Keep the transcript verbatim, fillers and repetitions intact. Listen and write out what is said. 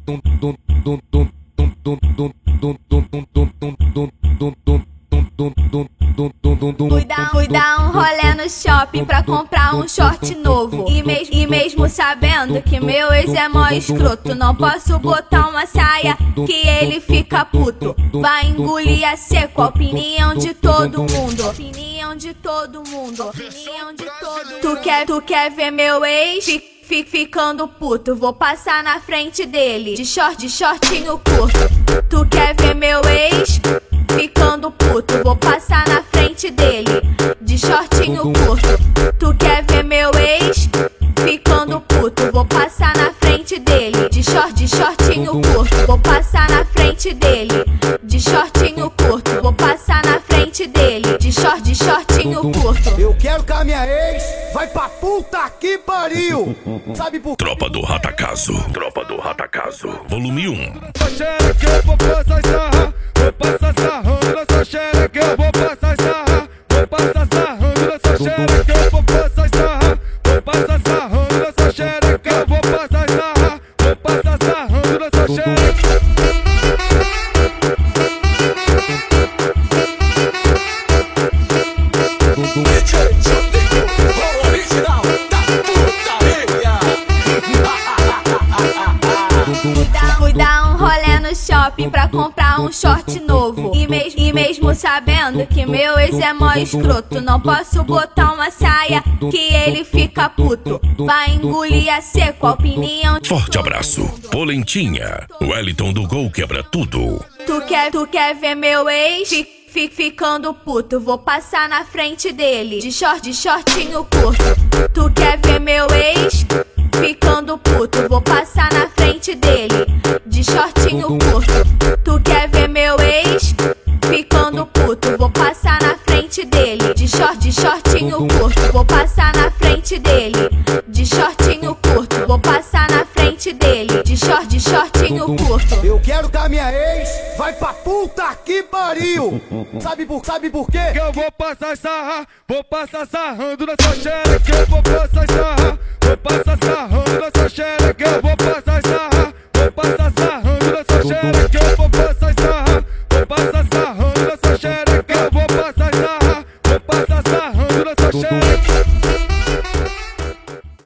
Fui dar, fui dar um rolê no shopping pra comprar um short novo. E, mes, e mesmo sabendo que meu ex é mó escroto, não posso botar uma saia que ele fica puto. Vai engolir a seco a opinião de todo mundo. Opinião de todo mundo. Opinião de todo mundo. Tu quer, tu quer ver meu ex? Fica Fico ficando puto, vou passar na frente dele de short, de shortinho curto. Tu quer ver meu ex? Ficando puto, vou passar na frente dele de shortinho curto. Tu quer ver meu ex? Ficando puto, vou passar na frente dele de short, de shortinho curto. Vou passar na frente dele de shortinho curto. Vou passar na frente dele de short, de shortinho curto. Eu quero que a minha ex vai pra puta que pariu. Sabe por Tropa do Ratacaso, Tropa do Ratacaso, volume um. Essa xereca eu vou passar sarra, vou passar sarrando nessa xereca eu vou passar sarra, vou passar sarrando nessa xereca eu vou passar sarra, vou passar sarrando nessa xereca eu vou passar sarra, vou passar sarrando nessa xereca. Fui dar um rolê no shopping pra comprar um short novo. E, mes, e mesmo sabendo que meu ex é mó escroto, não posso botar uma saia que ele fica puto. Vai engolir a seco a opinião. Forte abraço, Polentinha, Wellington do Gol Quebra Tudo. Tu quer, tu quer ver meu ex? Fico ficando puto, vou passar na frente dele de short, de shortinho curto. Tu quer ver meu ex? Ficando puto, vou passar na frente dele de shortinho curto. Tu quer ver meu ex? Ficando puto, vou passar na frente dele de short, de shortinho curto. Vou passar na frente dele de shortinho curto. Vou passar na frente dele de short, de shortinho curto. Eu quero que a minha ex vai pra puta que pariu. Sabe por, sabe por quê? Que eu vou passar sarra, vou passar sarrando nessa xereca eu vou passar sarra, vou passar sarrando nessa xereca eu vou passar sarra.